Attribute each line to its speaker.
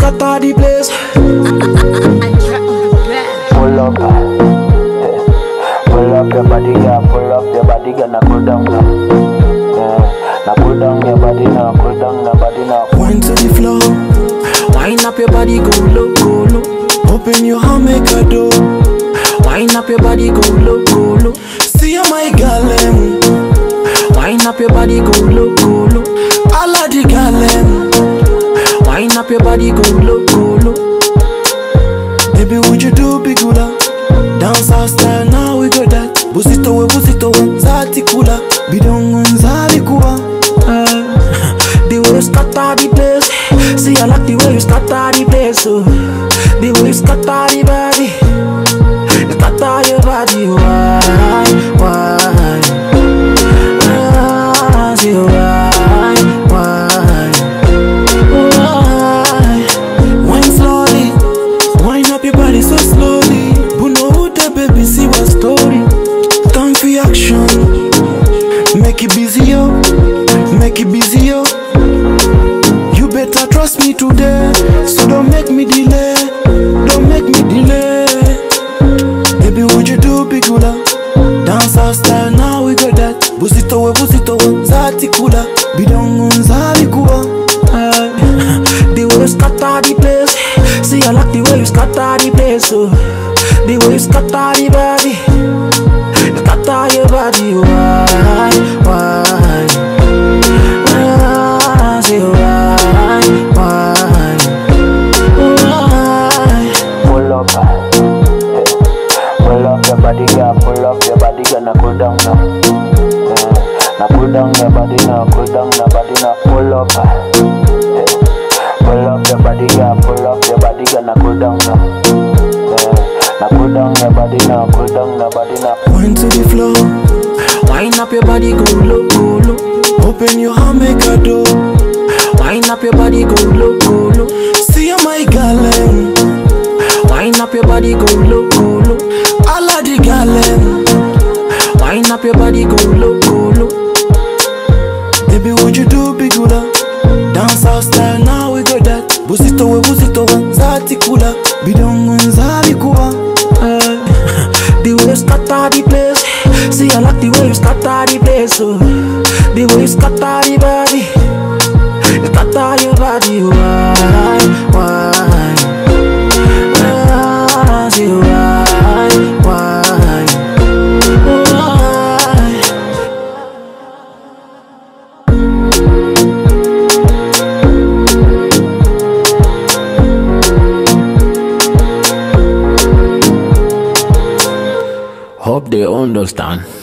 Speaker 1: scatter the place.
Speaker 2: Pull up, pull up your body, girl. Pull up your body, girl. Now cool down now. Now cool down your body now. Cool down your body now.
Speaker 1: Wine to the floor. Wind up your body, go low, go low. Open your hand, make a do. Wind up your body, go low, go low. See you, my girl. Wind up your body, go low, go low. I like the girl. Wind up your body, go low, go low. Baby, would you do big hula? Dance our style, now we got that. Busito we, zati kula. Bidongo nzali kuwa. The way you scatter the place. See, I like the way you scatter the place. So, the way you scatter the body. You scatter your body. Why? See, why? Wine slowly. Wind up your body so slowly. Baby, see what story. Time for action. Make it busy, yo. Make it busy, yo. You better trust me today. So don't make me delay. Don't make me delay. Baby, would you do big hula? Dance our style, now we got that. Busito we, zati kula. Bidongo nzali kuwa. The way you scatter the place. See, I like the way you scatter the place. So, the way you scatter the body. You scatter your body. Why? Say why?
Speaker 2: Pull up, pull up your body, girl. Pull up your body, girl. Now cool down now. Now cool down your body now. Cool down your body now. Pull up, pull up your body, girl. Pull up your body, girl. Now cool down now. Now cool down your body now. Cool down your body now.
Speaker 1: Wine to the floor. Wind up your body, go low, go low. Open your hand, make a do. Wind up your body, go low, go low. See you, my girl. Wind up your body, go low, go low. I like the girl. Wind up your body, go low, go low. Baby, would you do big hula? Dance our style, now we got that. Busito we, zati kula. Bidongo nzali kuwa. The way you scatter the place. See, I like the way you scatter the place. So, the way you scatter the body. You scatter your body. Why? See, why?
Speaker 3: Hope they understand.